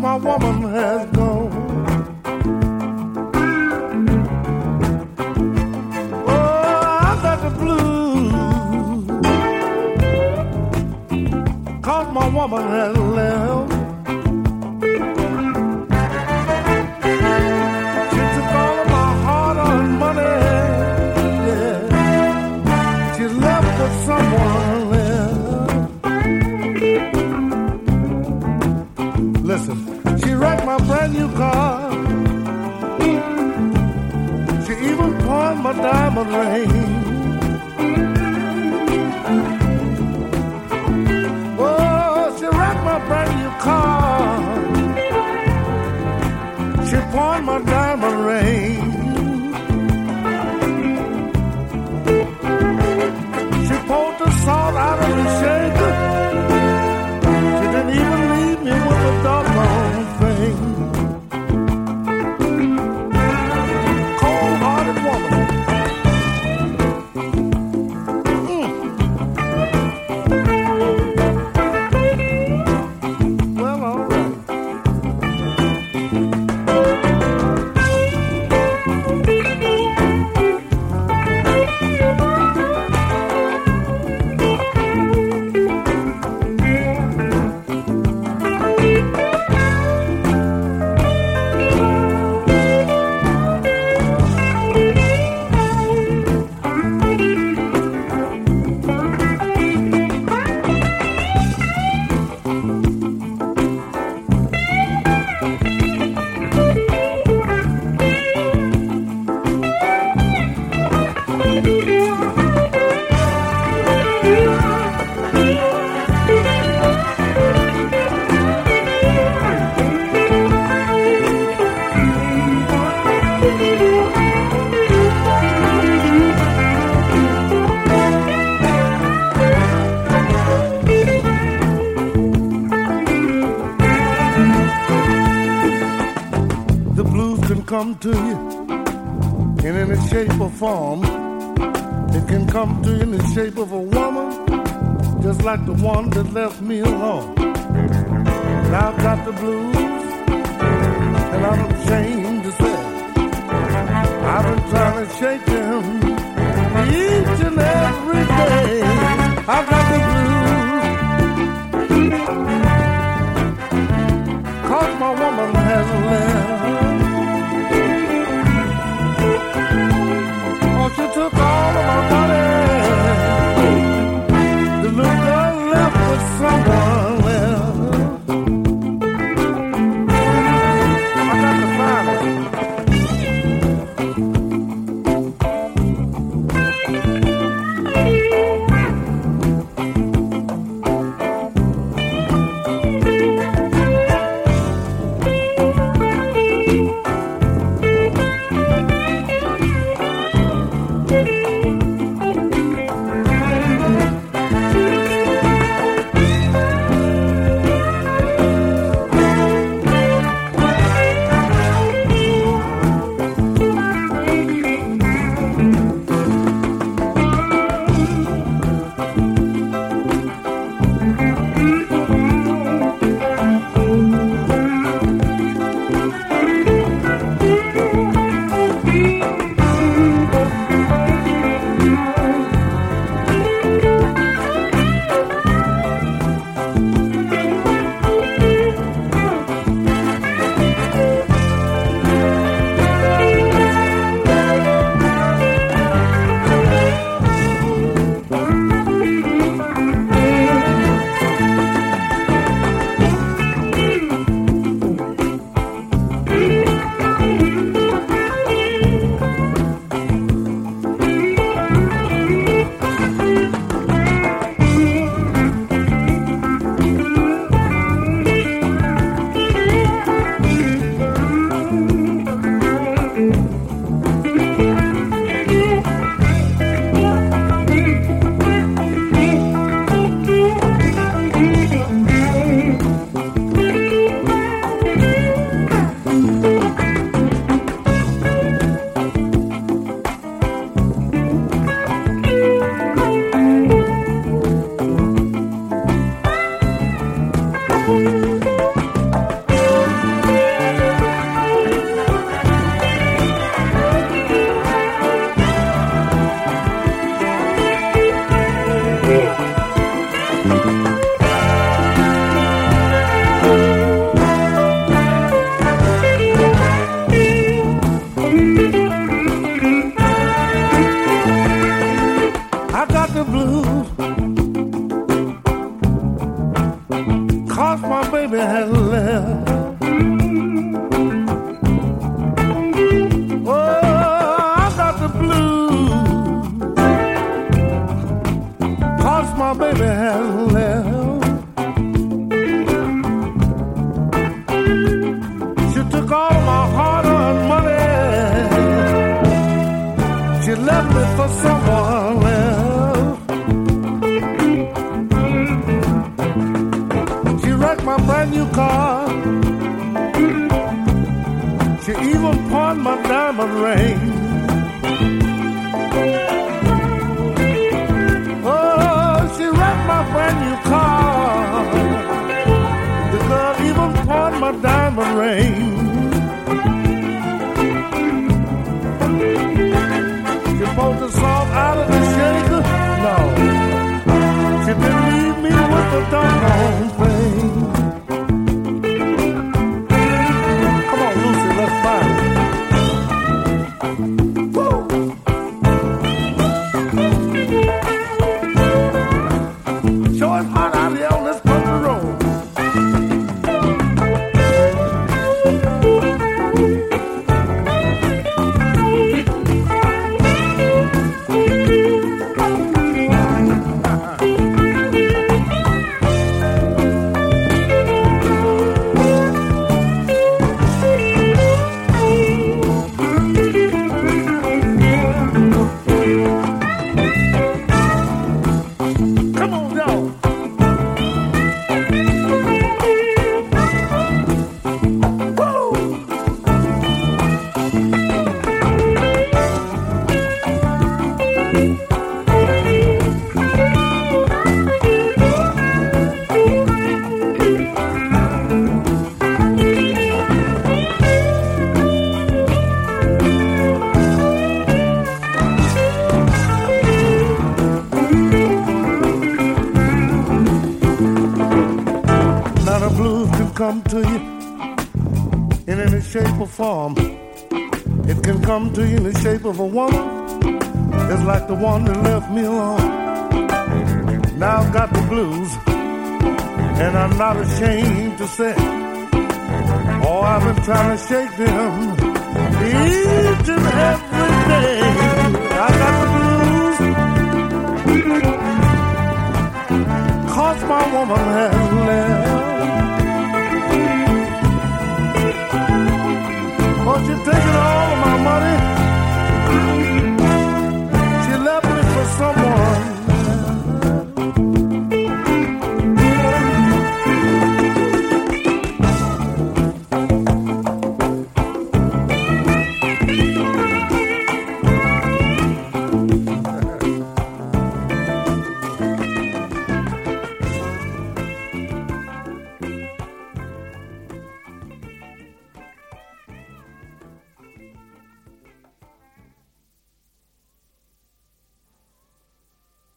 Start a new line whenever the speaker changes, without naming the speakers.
my woman has gone. Oh, I got the blues, 'cause my woman has left. She took all of my hard-earned money, yeah. She left for someone else. Listen, she wrecked my brand new car. She even pawned my diamond ring. Oh, she wrecked my brand new car. She pawned my diamond ring. She pulled the salt out of the shaker. She didn't even leave me with a doggone thing. Cold-hearted woman. Well, all right. The blues can come to you in any shape or form. It can come to you in the shape of a woman, just like the one that left me alone. And I've got the blues, and I'm ashamed to say I've been trying to shake them each and every day. I've got the blues, 'cause my woman has left. Oh, she took all of my money. The little girl left with someone else. I got to find her. my baby has left. Oh, I got the blues, 'cause my baby has left. She took all my hard-earned money. She left me for someone else. She wrecked my brand new car. She even pawned my diamond ring. Oh, she wrecked my brand new car. The girl even pawned my diamond ring. She pulled the salt out of the shaker. No, she didn't leave me with the doggone thing. Come on, Lucy, let's find it. Woo! Sure it's hot out here on this country road. Come to you in any shape or form. It can come to you in the shape of a woman, just like the one that left me alone. Now I've got the blues, and I'm not ashamed to say, oh, I've been trying to shake them each and every day. I got the blues, 'cause my woman has left.